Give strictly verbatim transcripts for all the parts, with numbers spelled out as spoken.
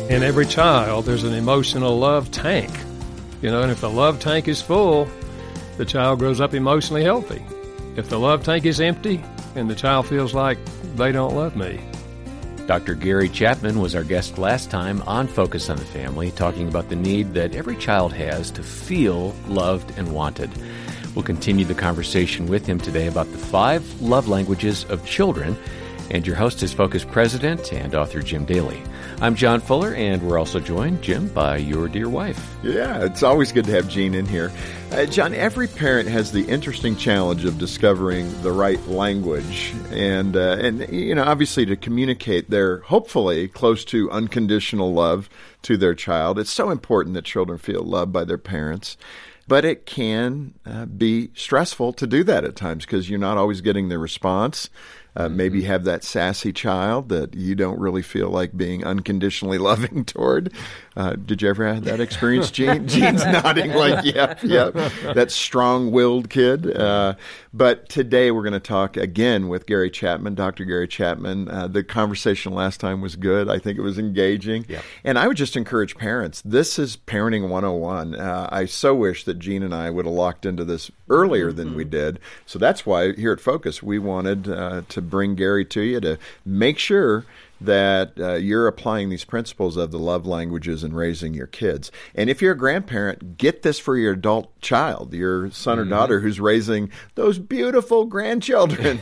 In every child, there's an emotional love tank. You know, and if the love tank is full, the child grows up emotionally healthy. If the love tank is empty and the child feels like they don't love me. Doctor Gary Chapman was our guest last time on Focus on the Family, talking about the need that every child has to feel loved and wanted. We'll continue the conversation with him today about the five love languages of children. And your host is Focus President and author Jim Daly. I'm John Fuller, and we're also joined, Jim, by your dear wife. Yeah, it's always good to have Jean in here. Uh, John, every parent has the interesting challenge of discovering the right language and, uh, and you know, obviously to communicate their, hopefully, close to unconditional love to their child. It's so important that children feel loved by their parents. But it can uh, be stressful to do that at times because you're not always getting the response. Uh, mm-hmm. Maybe you have that sassy child that you don't really feel like being unconditionally loving toward. Uh, did you ever have that experience, Jean? Jean's nodding like, yep, yep. That strong-willed kid. Uh, but today we're going to talk again with Gary Chapman, Doctor Gary Chapman. Uh, the conversation last time was good. I think it was engaging. Yep. And I would just encourage parents. This is Parenting one oh one. Uh, I so wish that Jean and I would have locked into this earlier than mm-hmm. we did. So that's why here at Focus we wanted uh, to bring Gary to you to make sure that uh, you're applying these principles of the love languages in raising your kids. And if you're a grandparent, get this for your adult child, your son or mm-hmm. daughter who's raising those beautiful grandchildren.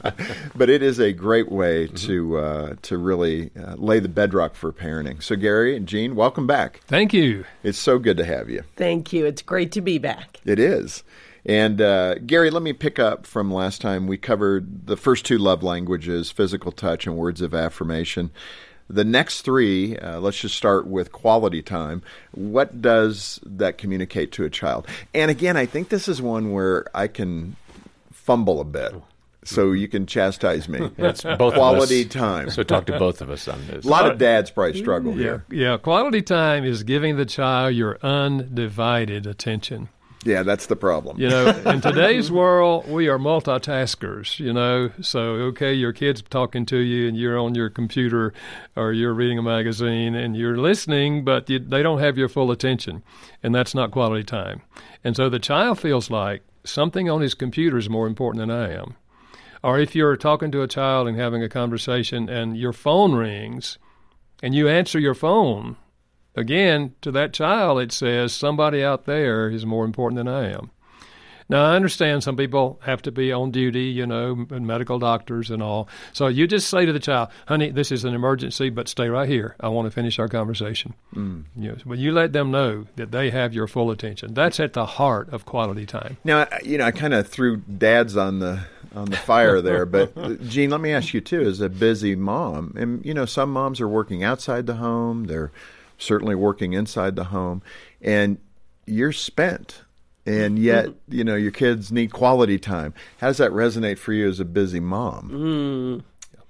But it is a great way mm-hmm. to uh, to really uh, lay the bedrock for parenting. So Gary and Jean, welcome back. Thank you. It's so good to have you. Thank you. It's great to be back. It is. And uh, Gary, let me pick up from last time. We covered the first two love languages, physical touch and words of affirmation. The next three, uh, let's just start with quality time. What does that communicate to a child? And again, I think this is one where I can fumble a bit. So you can chastise me. It's both quality of us. time. So talk to both of us on this. A lot of dads probably struggle yeah, here. Yeah, quality time is giving the child your undivided attention. Yeah, that's the problem. You know, in today's world, we are multitaskers, you know. So, okay, your kid's talking to you and you're on your computer or you're reading a magazine and you're listening, but you, they don't have your full attention. And that's not quality time. And so the child feels like something on his computer is more important than I am. Or if you're talking to a child and having a conversation and your phone rings and you answer your phone, again, to that child, it says somebody out there is more important than I am. Now, I understand some people have to be on duty, you know, and medical doctors and all. So you just say to the child, honey, this is an emergency, but stay right here. I want to finish our conversation. Mm. You know, but you let them know that they have your full attention. That's at the heart of quality time. Now, you know, I kind of threw dads on the on the fire there, but Jean, let me ask you too, as a busy mom, and, you know, some moms are working outside the home. They're certainly working inside the home, and you're spent, and yet, you know, your kids need quality time. How does that resonate for you as a busy mom? Mm.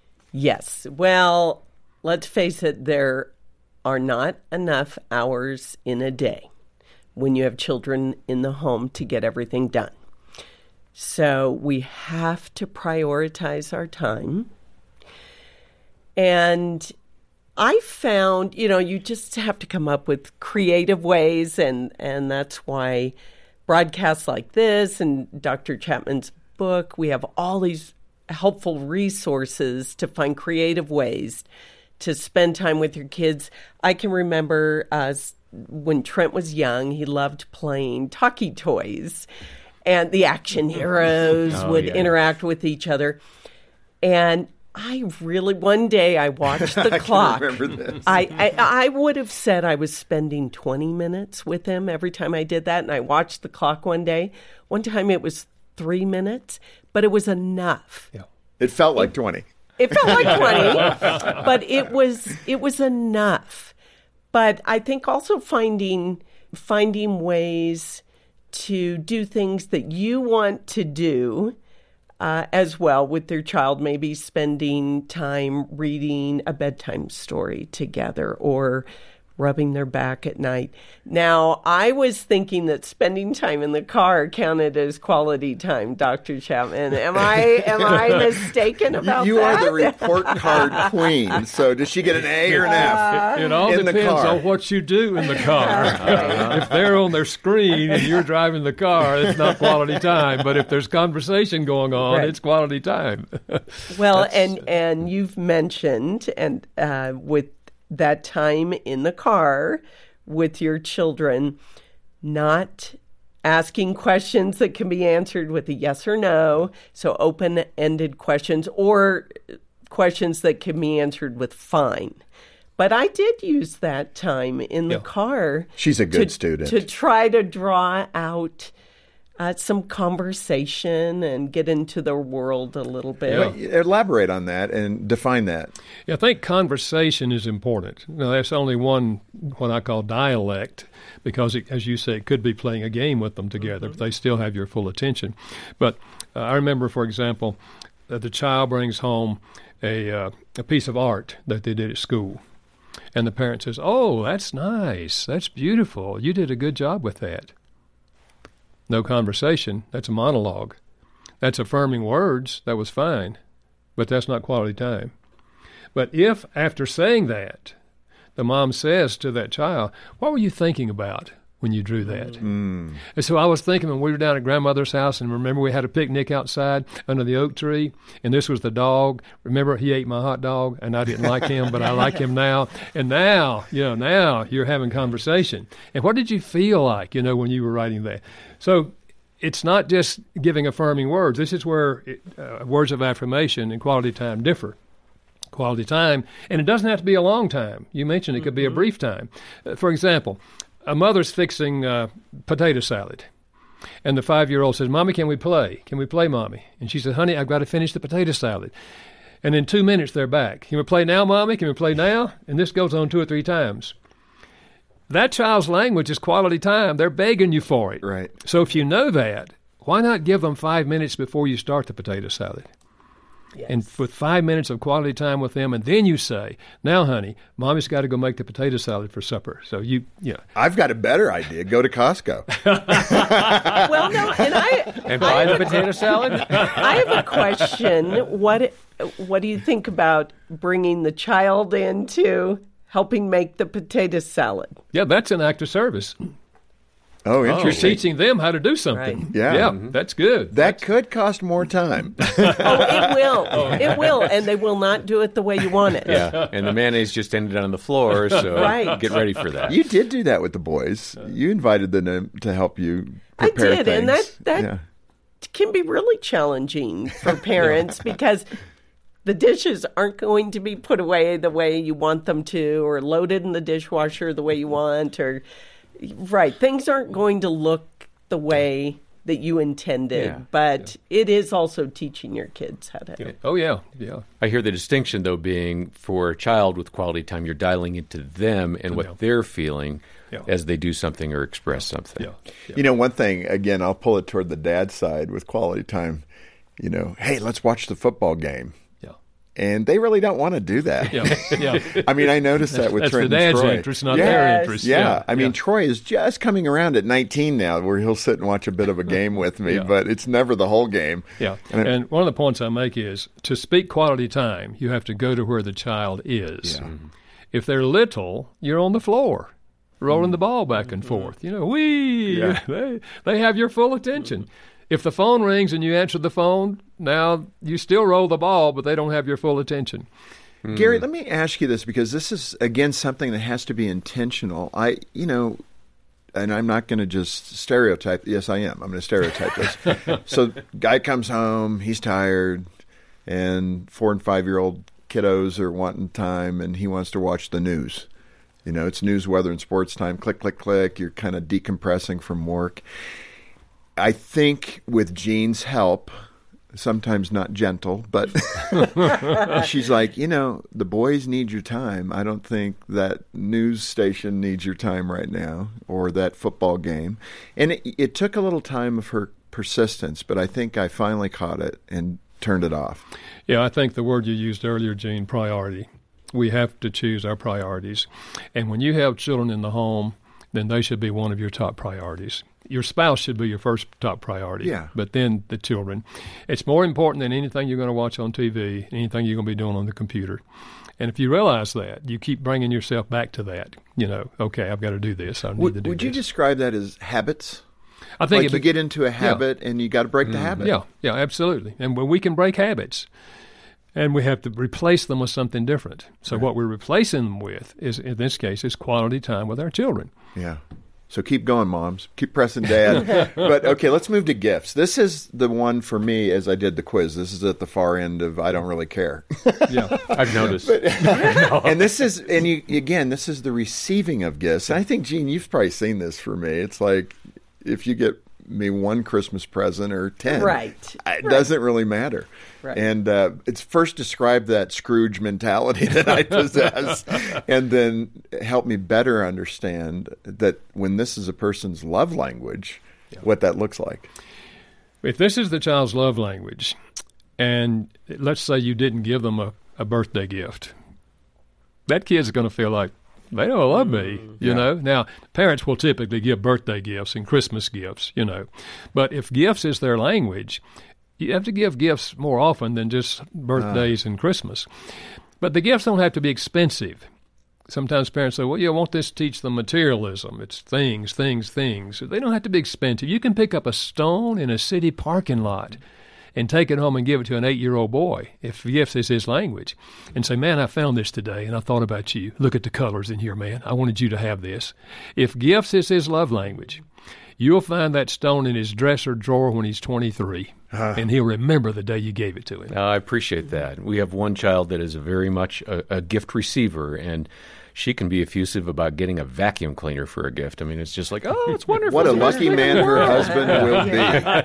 Yes. Well, let's face it, there are not enough hours in a day when you have children in the home to get everything done. So we have to prioritize our time. And I found, you know, you just have to come up with creative ways, and, and that's why broadcasts like this and Doctor Chapman's book, we have all these helpful resources to find creative ways to spend time with your kids. I can remember uh, when Trent was young, he loved playing talkie toys, and the action heroes oh, would yeah. interact with each other. And I really, one day I watched the I clock. I remember this. I, I, I would have said I was spending twenty minutes with him every time I did that. And I watched the clock one day. One time it was three minutes, but it was enough. Yeah. It felt like twenty. It felt like twenty, but it was it was enough. But I think also finding finding ways to do things that you want to do uh, as well with their child, maybe spending time reading a bedtime story together or rubbing their back at night. Now, I was thinking that spending time in the car counted as quality time, Doctor Chapman. Am I am I mistaken about you that? You are the report card queen. So does she get an A or an F? It, it all in depends the car. on what you do in the car. If they're on their screen and you're driving the car, it's not quality time. But if there's conversation going on, right. it's quality time. Well, and and you've mentioned and uh, with that time in the car with your children, not asking questions that can be answered with a yes or no, so open-ended questions or questions that can be answered with fine. But I did use that time in the yeah. car. She's a good to, student. To try to draw out Uh, some conversation and get into their world a little bit. Well, elaborate on that and define that. Yeah, I think conversation is important. Now, that's only one, what I call dialect, because, it, as you say, it could be playing a game with them together, mm-hmm. but they still have your full attention. But uh, I remember, for example, that the child brings home a, uh, a piece of art that they did at school. And the parent says, "Oh, that's nice. That's beautiful. You did a good job with that." No conversation. That's a monologue. That's affirming words. That was fine. But that's not quality time. But if, after saying that, the mom says to that child, "What were you thinking about when you drew that?" Mm. And so I was thinking when we were down at grandmother's house, and remember we had a picnic outside under the oak tree, and this was the dog. Remember, he ate my hot dog, and I didn't like him, but I like him now. And now, you know, now you're having conversation. And what did you feel like, you know, when you were writing that? So it's not just giving affirming words. This is where it, uh, words of affirmation and quality time differ. Quality time, and it doesn't have to be a long time. You mentioned it could be a brief time. Uh, for example, a mother's fixing uh, potato salad, and the five-year-old says, "Mommy, can we play? Can we play, Mommy?" And she says, "Honey, I've got to finish the potato salad." And in two minutes, they're back. "Can we play now, Mommy? Can we play now?" And this goes on two or three times. That child's language is quality time. They're begging you for it. Right. So if you know that, why not give them five minutes before you start the potato salad? Yes. And with five minutes of quality time with them, and then you say, "Now, honey, Mommy's got to go make the potato salad for supper." So you, you know. I've got a better idea. Go to Costco. Well, no, and I and buy the potato salad. I have a question. What What do you think about bringing the child into helping make the potato salad? Yeah, that's an act of service. Oh, You're interesting. teaching them how to do something. Right. Yeah. Yeah, Mhm. that's good. That could cost more time. Oh, it will. It will, and they will not do it the way you want it. Yeah, and the mayonnaise just ended on the floor, so Right. get ready for that. You did do that with the boys. You invited them to, to help you I prepare did, things. and that that Yeah. can be really challenging for parents because the dishes aren't going to be put away the way you want them to, or loaded in the dishwasher the way you want, or right, things aren't going to look the way that you intended. Yeah, but it is also teaching your kids how to. Yeah. Oh, yeah, yeah. I hear the distinction, though, being for a child with quality time, you're dialing into them and what Yeah. they're feeling Yeah. as they do something or express something. Yeah. Yeah. You know, one thing, again, I'll pull it toward the dad side with quality time. You know, hey, let's watch the football game. Yeah. And they really don't want to do that. Yeah. Yeah. I mean, I noticed that with That's Trent the and dad's Troy. interest, not yeah. their Yes. interest. Yeah. Yeah. I mean, Yeah. Troy is just coming around at nineteen now where he'll sit and watch a bit of a game with me, Yeah. but it's never the whole game. Yeah, And and, I- one of the points I make is to speak quality time, you have to go to where the child is. Yeah. If they're little, you're on the floor, rolling the ball back and forth. You know, wee, Yeah. they, they have your full attention. If the phone rings and you answer the phone, now you still roll the ball, but they don't have your full attention. Gary, let me ask you this because this is, again, something that has to be intentional. I, you know, and I'm not going to just stereotype. Yes, I am. I'm going to stereotype this. So guy comes home, he's tired, and four and five-year-old kiddos are wanting time, and he wants to watch the news. You know, it's news, weather, and sports time. Click, click, click. You're kind of decompressing from work. I think with Jean's help, sometimes not gentle, but she's like, you know, the boys need your time. I don't think that news station needs your time right now, or that football game. And it, it took a little time of her persistence, but I think I finally caught it and turned it off. Yeah, I think the word you used earlier, Gene, priority. We have to choose our priorities. And when you have children in the home, then they should be one of your top priorities. Your spouse should be your first top priority, yeah. but then the children. It's more important than anything you're going to watch on T V, anything you're going to be doing on the computer. And if you realize that, you keep bringing yourself back to that. You know, okay, I've got to do this. I need would, to do Would this. you describe that as habits? I think like it, you get into a habit yeah. and you got to break the mm, habit. Yeah, yeah, absolutely. And when we can break habits, and we have to replace them with something different. So right. what we're replacing them with is, in this case, is quality time with our children. Yeah. So keep going, moms. Keep pressing dad. But, okay, let's move to gifts. This is the one for me as I did the quiz. This is at the far end of I don't really care. Yeah, I've noticed. But, and this is, and you, again, this is the receiving of gifts. And I think, Gene, you've probably seen this for me. It's like if you get me one Christmas present or ten, right. it right. doesn't really matter. Right. And uh, it's first described that Scrooge mentality that I possess, and then help me better understand that when this is a person's love language, yeah. what that looks like. If this is the child's love language, and let's say you didn't give them a, a birthday gift, that kid's going to feel like, they don't love me, you yeah. know. Now, parents will typically give birthday gifts and Christmas gifts, you know. But if gifts is their language, you have to give gifts more often than just birthdays uh. and Christmas. But the gifts don't have to be expensive. Sometimes parents say, well, yeah, I want this to teach them materialism. It's things, things, things. They don't have to be expensive. You can pick up a stone in a city parking lot and take it home and give it to an eight-year-old boy, if gifts is his language, and say, man, I found this today, and I thought about you. Look at the colors in here, man. I wanted you to have this. If gifts is his love language, you'll find that stone in his dresser drawer when he's twenty-three, uh, and he'll remember the day you gave it to him. Uh, I appreciate that. We have one child that is very much a, a gift receiver, and she can be effusive about getting a vacuum cleaner for a gift. I mean, it's just like, oh, it's wonderful. What a lucky man her husband will be.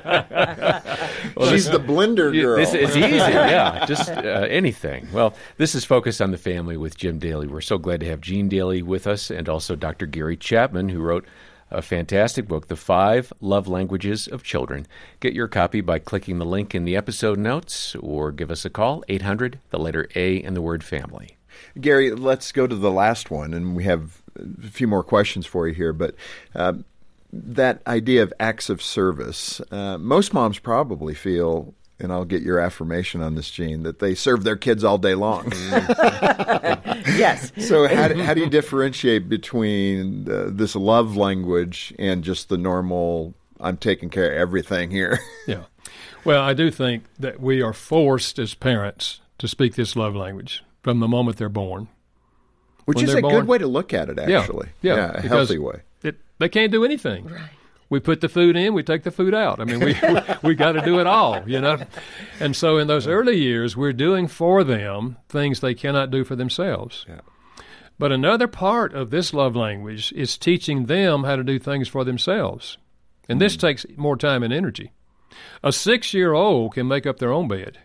Well, she's the blender girl. This is easy, yeah, just uh, anything. Well, this is Focus on the Family with Jim Daly. We're so glad to have Gene Daly with us, and also Doctor Gary Chapman, who wrote a fantastic book, The Five Love Languages of Children. Get your copy by clicking the link in the episode notes, or give us a call, eight hundred, the letter A, and the word family. Gary, let's go to the last one, and we have a few more questions for you here. But uh, that idea of acts of service, uh, most moms probably feel, and I'll get your affirmation on this, Gene, that they serve their kids all day long. Yes. So how do, how do you differentiate between uh, this love language and just the normal, I'm taking care of everything here? Yeah. Well, I do think that we are forced as parents to speak this love language from the moment they're born. Which when is a born, good way to look at it, actually. Yeah, yeah, yeah a healthy way. It, they can't do anything. Right. We put the food in, we take the food out. I mean, we we, we got to do it all, you know. And so in those early years, we're doing for them things they cannot do for themselves. Yeah. But another part of this love language is teaching them how to do things for themselves. And this mm. takes more time and energy. A six-year-old can make up their own bed,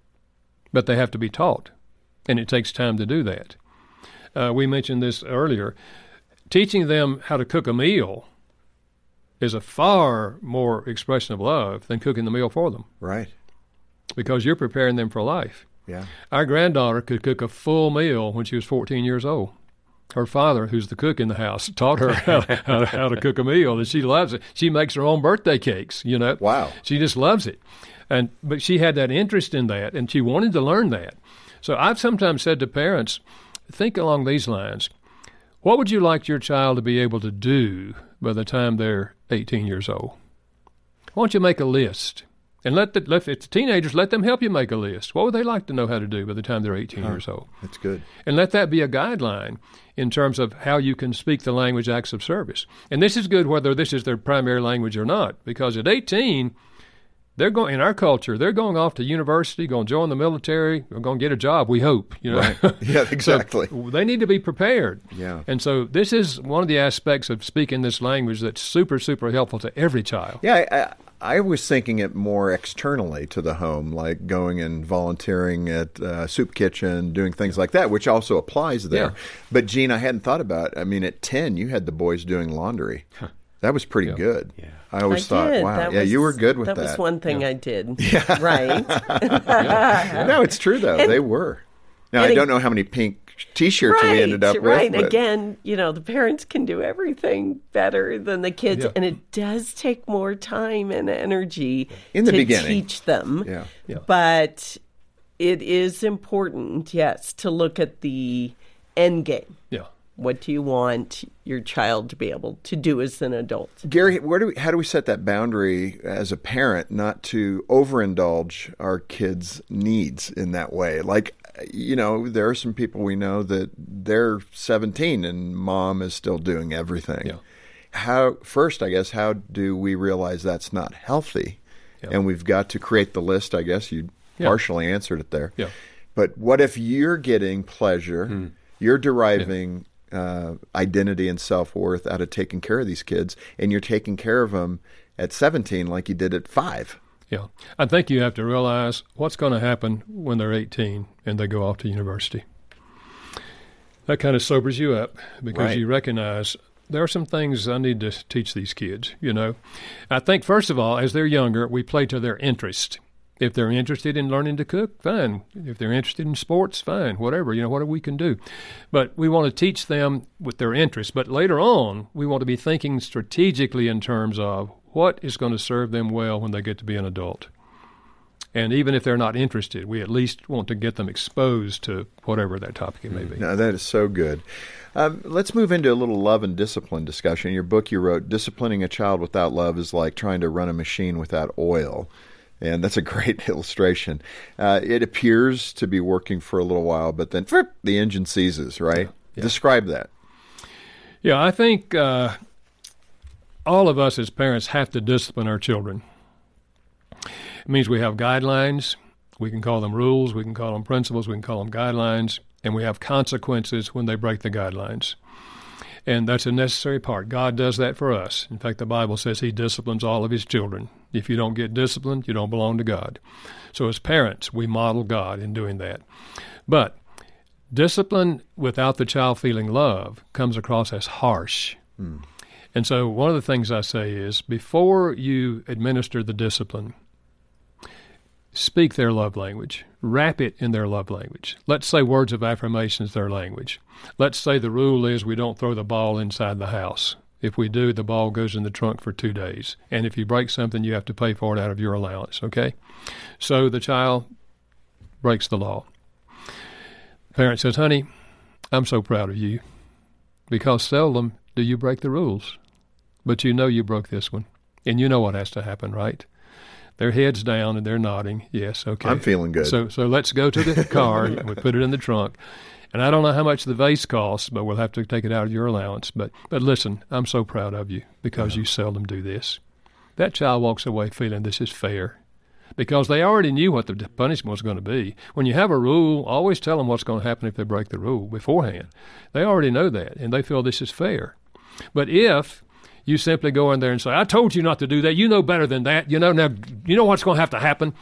but they have to be taught. And it takes time to do that. Uh, we mentioned this earlier. Teaching them how to cook a meal is a far more expression of love than cooking the meal for them. Right. Because you're preparing them for life. Yeah. Our granddaughter could cook a full meal when she was fourteen years old. Her father, who's the cook in the house, taught her how, how, to, how to cook a meal, and she loves it. She makes her own birthday cakes, you know. Wow. She just loves it. And but she had that interest in that, and she wanted to learn that. So I've sometimes said to parents, think along these lines. What would you like your child to be able to do by the time they're eighteen years old? Why don't you make a list? And let the, let, if it's teenagers, let them help you make a list. What would they like to know how to do by the time they're eighteen oh, years old? That's good. And let that be a guideline in terms of how you can speak the language acts of service. And this is good whether this is their primary language or not, because at eighteen, they're going in our culture. They're going off to university, going to join the military, they're going to get a job. We hope, you know. Right. Yeah, exactly. So they need to be prepared. Yeah. And so this is one of the aspects of speaking this language that's super, super helpful to every child. Yeah, I, I was thinking it more externally to the home, like going and volunteering at uh, soup kitchen, doing things like that, which also applies there. Yeah. But Gene, I hadn't thought about. I mean, at ten, you had the boys doing laundry. Huh. That was pretty yeah. good. Yeah. I always I thought, did. wow, that yeah, was, you were good with that. That was one thing yeah. I did. Yeah. Right. No, it's true, though. And, they were. Now, I don't know how many pink T-shirts right, we ended up right. with. Right, again, you know, the parents can do everything better than the kids, Yeah. and it does take more time and energy In the to beginning. teach them. Yeah. Yeah. But it is important, yes, to look at the end game. Yeah. What do you want your child to be able to do as an adult? Gary, where do we, how do we set that boundary as a parent not to overindulge our kids' needs in that way? Like, you know, there are some people we know that they're seventeen and mom is still doing everything. Yeah. How first, I guess, how do we realize that's not healthy? Yeah. And we've got to create the list. I guess you Yeah. partially answered it there. Yeah. But what if you're getting pleasure, you're deriving uh, identity and self-worth out of taking care of these kids, and you're taking care of them at seventeen like you did at five? Yeah. I think you have to realize what's going to happen when they're eighteen and they go off to university. That kind of sobers you up because Right. you recognize there are some things I need to teach these kids, you know. I think, first of all, as they're younger, we play to their interest. If they're interested in learning to cook, fine. If they're interested in sports, fine. Whatever, you know, whatever we can do. But we want to teach them with their interests. But later on, we want to be thinking strategically in terms of what is going to serve them well when they get to be an adult. And even if they're not interested, we at least want to get them exposed to whatever that topic may be. No, that is so good. Um, let's move into a little love and discipline discussion. In your book, you wrote, disciplining a child without love is like trying to run a machine without oil. And that's a great illustration. Uh, it appears to be working for a little while, but then fripp, the engine seizes, right? Yeah, yeah. Describe that. Yeah, I think uh, all of us as parents have to discipline our children. It means we have guidelines. We can call them rules. We can call them principles. We can call them guidelines. And we have consequences when they break the guidelines. And that's a necessary part. God does that for us. In fact, the Bible says he disciplines all of his children. If you don't get disciplined, you don't belong to God. So as parents, we model God in doing that. But discipline without the child feeling love comes across as harsh. Mm. And so one of the things I say is before you administer the discipline, speak their love language. Wrap it in their love language. Let's say words of affirmation is their language. Let's say the rule is we don't throw the ball inside the house. If we do, the ball goes in the trunk for two days. And if you break something, you have to pay for it out of your allowance, okay? So the child breaks the law. The parent says, honey, I'm so proud of you because seldom do you break the rules. But you know you broke this one. And you know what has to happen, right? Their heads down and they're nodding. Yes, okay. I'm feeling good. So so let's go to the car and we put it in the trunk. And I don't know how much the vase costs, but we'll have to take it out of your allowance. But but listen, I'm so proud of you because yeah. you seldom do this. That child walks away feeling this is fair because they already knew what the punishment was going to be. When you have a rule, always tell them what's going to happen if they break the rule beforehand. They already know that, and they feel this is fair. But if you simply go in there and say, I told you not to do that. You know better than that. You know, now, you know what's going to have to happen.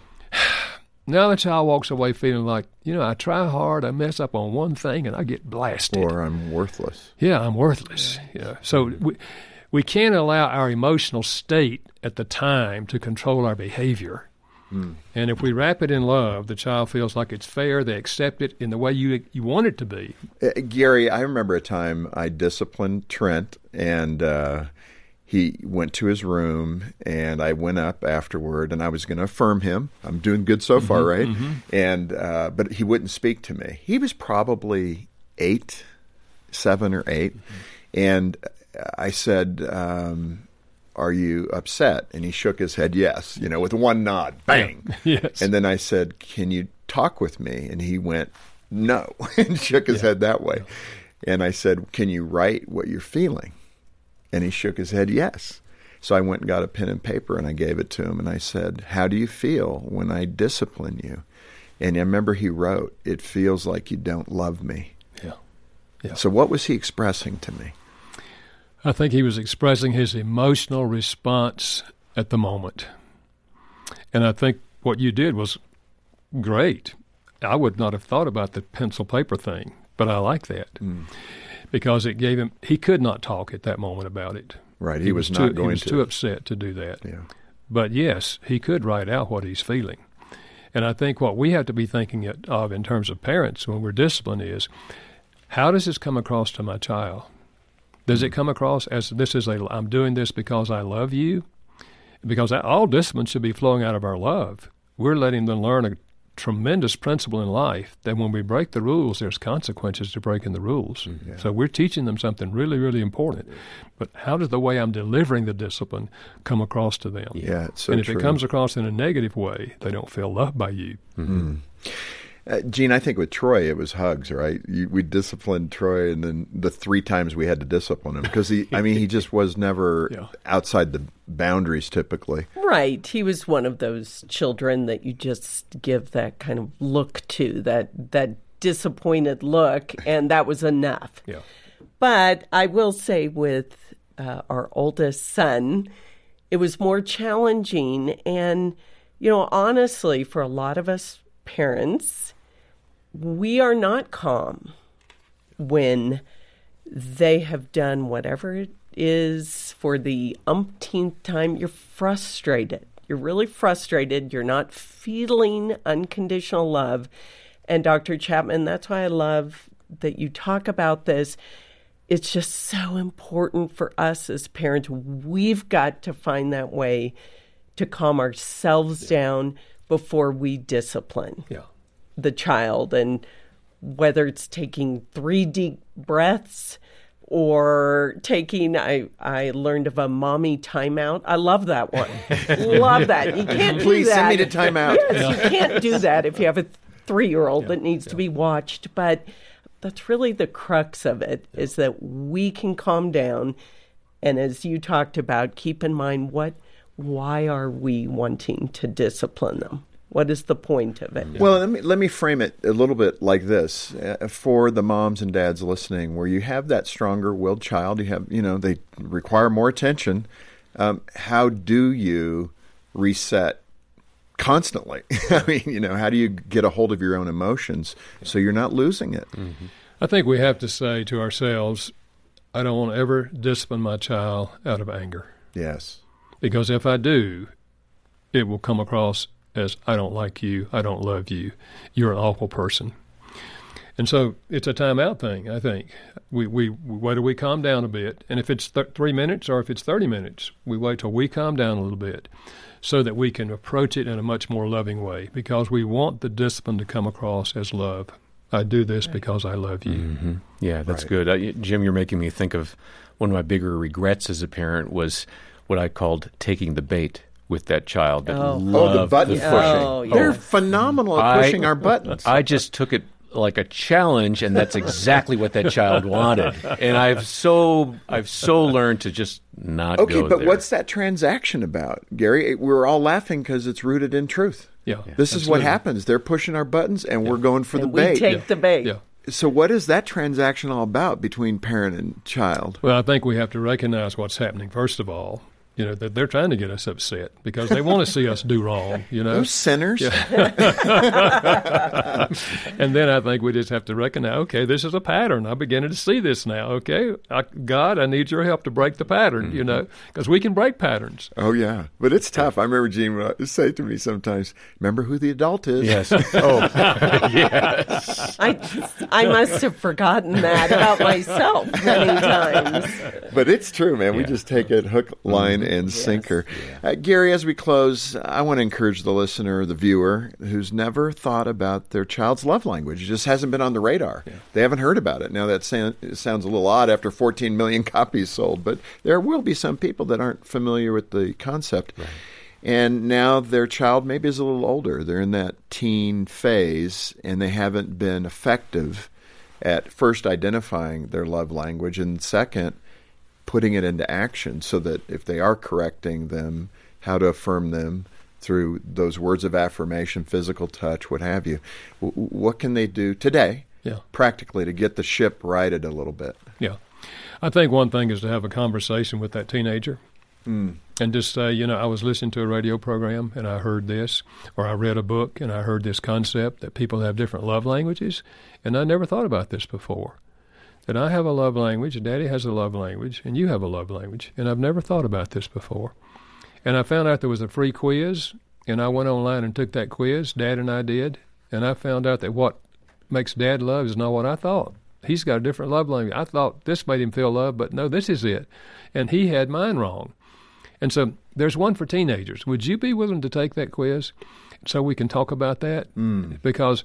Now the child walks away feeling like, you know, I try hard, I mess up on one thing, and I get blasted. Or I'm worthless. Yeah, I'm worthless. Yeah. So we, we can't allow our emotional state at the time to control our behavior. Mm. And if we wrap it in love, the child feels like it's fair. They accept it in the way you you want it to be. Uh, Gary, I remember a time I disciplined Trent, and uh, he went to his room, and I went up afterward, and I was going to affirm him. I'm doing good so far, mm-hmm, right? Mm-hmm. And uh, but he wouldn't speak to me. He was probably eight, seven or eight, mm-hmm. and I said, um, are you upset? And he shook his head, yes, you know, with one nod, bang. Yeah. Yes. And then I said, can you talk with me? And he went, no, and shook his yeah. head that way. Yeah. And I said, can you write what you're feeling? And he shook his head, yes. So I went and got a pen and paper, and I gave it to him, and I said, how do you feel when I discipline you? And I remember he wrote, it feels like you don't love me. Yeah. Yeah. So what was he expressing to me? I think he was expressing his emotional response at the moment. And I think what you did was great. I would not have thought about the pencil paper thing, but I like that mm. because it gave him, he could not talk at that moment about it. Right, he, he was, was not too, going he was to. too upset to do that. Yeah. But yes, he could write out what he's feeling. And I think what we have to be thinking of in terms of parents when we're disciplined is, how does this come across to my child? Does it come across as this is a, I'm doing this because I love you? Because all discipline should be flowing out of our love. We're letting them learn a tremendous principle in life that when we break the rules, there's consequences to breaking the rules. Mm-hmm. So we're teaching them something really, really important. But how does the way I'm delivering the discipline come across to them? Yeah, it's so And if true. it comes across in a negative way, they don't feel loved by you. Mm-hmm. Uh, Gene, I think with Troy, it was hugs, right? You, we disciplined Troy, and then the three times we had to discipline him because he, I mean, he just was never yeah. outside the boundaries typically. Right. He was one of those children that you just give that kind of look to, that that disappointed look, and that was enough. Yeah. But I will say with uh, our oldest son, it was more challenging. And, you know, honestly, for a lot of us parents, we are not calm when they have done whatever it is for the umpteenth time. You're frustrated. You're really frustrated. You're not feeling unconditional love. And Doctor Chapman, that's why I love that you talk about this. It's just so important for us as parents. We've got to find that way to calm ourselves yeah. down before we discipline yeah. the child. And whether it's taking three deep breaths or taking, I, I learned of a mommy timeout. I love that one. Love that. You can't do Please that. send me to timeout. Yes, you can't do that if you have a three-year-old yeah. that needs yeah. to be watched. But that's really the crux of it, yeah. is that we can calm down. And as you talked about, keep in mind, what, why are we wanting to discipline them? What is the point of it? Well, let me let me frame it a little bit like this uh, for the moms and dads listening, where you have that stronger-willed child. You have, you know, they require more attention. Um, how do you reset constantly? I mean, you know, how do you get a hold of your own emotions so you're not losing it? Mm-hmm. I think we have to say to ourselves, I don't want to ever discipline my child out of anger. Yes. Because if I do, it will come across as I don't like you, I don't love you, you're an awful person. And so it's a timeout thing, I think. We, we whether we calm down a bit, and if it's th- three minutes or if it's thirty minutes, we wait till we calm down a little bit so that we can approach it in a much more loving way, because we want the discipline to come across as love. I do this because I love you. Mm-hmm. Yeah, that's right. good. Uh, Jim, you're making me think of one of my bigger regrets as a parent was what I called taking the bait with that child that Oh. loved Oh, the button the pushing. Oh, yeah. They're phenomenal at I- pushing our buttons. I just took it like a challenge, and that's exactly what that child wanted. And I've so I've so learned to just not okay, go but there. what's that transaction about, Gary? We're all laughing because it's rooted in truth. Yeah. This is what absolutely. happens. They're pushing our buttons, and we're going for And the we bait. take Yeah. the bait. Yeah. So what is that transaction all about between parent and child? Well, I think we have to recognize what's happening, first of all. You know, that they're trying to get us upset because they want to see us do wrong, you know. Those sinners. And then I think we just have to recognize, okay, this is a pattern. I'm beginning to see this now, okay? I, God, I need your help to break the pattern, mm-hmm. you know, because we can break patterns. Oh, yeah. But it's tough. I remember Gene would say to me sometimes, remember who the adult is? Yes. Oh, yes. I, I must have forgotten that about myself many times. But it's true, man. We Yeah. just take it hook, line, and Yes. sinker. Uh, Gary, as we close, I want to encourage the listener, the viewer, who's never thought about their child's love language. It just hasn't been on the radar. Yeah. They haven't heard about it. Now, that sound, it sounds a little odd after fourteen million copies sold, but there will be some people that aren't familiar with the concept. Right. And now their child maybe is a little older. They're in that teen phase, and they haven't been effective at first identifying their love language, and second, putting it into action so that if they are correcting them, how to affirm them through those words of affirmation, physical touch, what have you. W- what can they do today, Yeah. practically, to get the ship righted a little bit? Yeah. I think one thing is to have a conversation with that teenager. Mm. And just say, you know, I was listening to a radio program and I heard this, or I read a book and I heard this concept that people have different love languages, and I never thought about this before. That I have a love language, Daddy has a love language, and you have a love language, and I've never thought about this before. And I found out there was a free quiz and I went online and took that quiz, Dad and I did, and I found out that what makes Dad love is not what I thought. He's got a different love language. I thought this made him feel love, but no, this is it. And he had mine wrong. And so there's one for teenagers. Would you be willing to take that quiz so we can talk about that? Mm. Because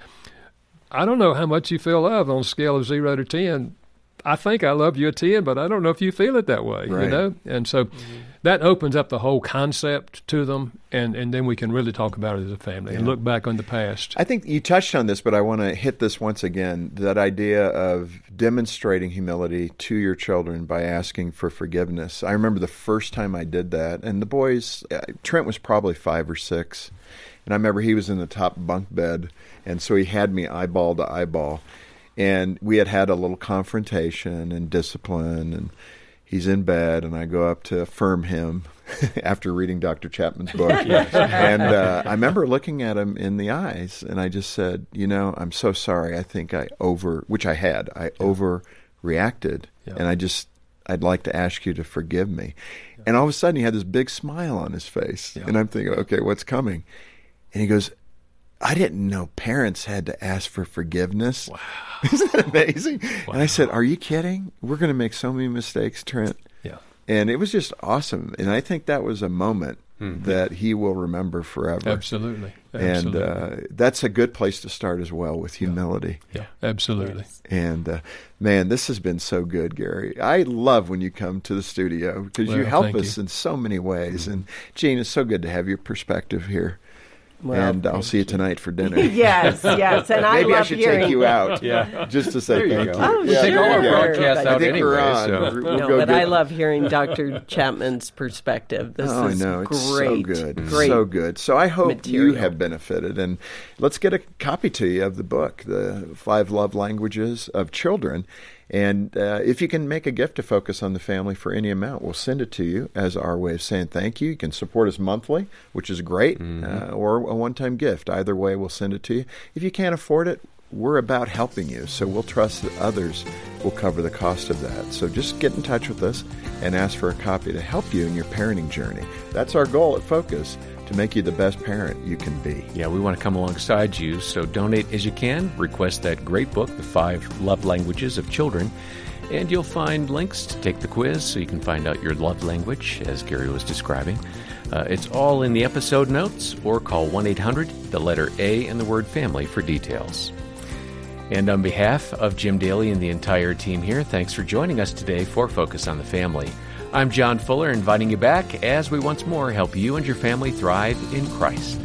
I don't know how much you feel love on a scale of zero to ten. I think I love you a ten, but I don't know if you feel it that way, right. you know? And so mm-hmm. that opens up the whole concept to them, and, and then we can really talk about it as a family yeah. and look back on the past. I think you touched on this, but I want to hit this once again, that idea of demonstrating humility to your children by asking for forgiveness. I remember the first time I did that, and the boys, uh, Trent was probably five or six, and I remember he was in the top bunk bed, and so he had me eyeball to eyeball. And we had had a little confrontation and discipline, and he's in bed, and I go up to affirm him after reading Doctor Chapman's book. Yes. And uh, I remember looking at him in the eyes, and I just said, you know, I'm so sorry. I think I over, which I had, I yeah. overreacted, yeah. and I just, I'd like to ask you to forgive me. Yeah. And all of a sudden, he had this big smile on his face, yeah. and I'm thinking, okay, what's coming? And he goes, I didn't know parents had to ask for forgiveness. Wow. Isn't that amazing? Wow. And I said, are you kidding? We're going to make so many mistakes, Trent. Yeah. And it was just awesome. And I think that was a moment mm-hmm. that he will remember forever. Absolutely. Absolutely. And uh, that's a good place to start as well, with humility. Yeah, yeah. Absolutely. And, uh, man, this has been so good, Gary. I love when you come to the studio because well, you help thank us you. in so many ways. Mm-hmm. And, Gene, it's so good to have your perspective here. Well, and I'll see you tonight for dinner. Yes, yes, and I Maybe love I should hearing. take you out, yeah, just to say there thank you. you. Go. Oh, yeah, take sure. all our broadcasts I out think anyway. we're on. So. We'll no, go but get... I love hearing Doctor Chapman's perspective. This oh, is I know. It's great. so good, Great so good. So I hope material. you have benefited, and let's get a copy to you of the book, The Five Love Languages of Children. And uh, if you can make a gift to Focus on the Family for any amount, we'll send it to you as our way of saying thank you. You can support us monthly, which is great, mm-hmm. uh, or a one-time gift. Either way, we'll send it to you. If you can't afford it, we're about helping you, so we'll trust that others will cover the cost of that. So just get in touch with us and ask for a copy to help you in your parenting journey. That's our goal at Focus, to make you the best parent you can be. Yeah, we want to come alongside you, so donate as you can. Request that great book, The Five Love Languages of Children, and you'll find links to take the quiz so you can find out your love language, as Gary was describing. Uh, it's all in the episode notes, or call one eight hundred, the letter A, and the word family for details. And on behalf of Jim Daly and the entire team here, thanks for joining us today for Focus on the Family. I'm John Fuller, inviting you back as we once more help you and your family thrive in Christ.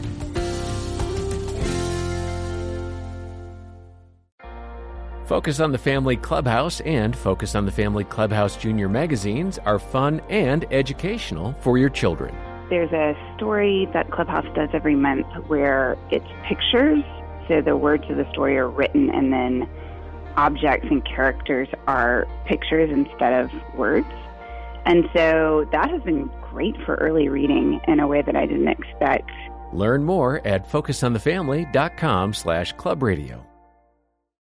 Focus on the Family Clubhouse and Focus on the Family Clubhouse Junior magazines are fun and educational for your children. There's a story that Clubhouse does every month where it's pictures, so the words of the story are written, and then objects and characters are pictures instead of words. And so that has been great for early reading in a way that I didn't expect. Learn more at focus on the family dot com slash club radio.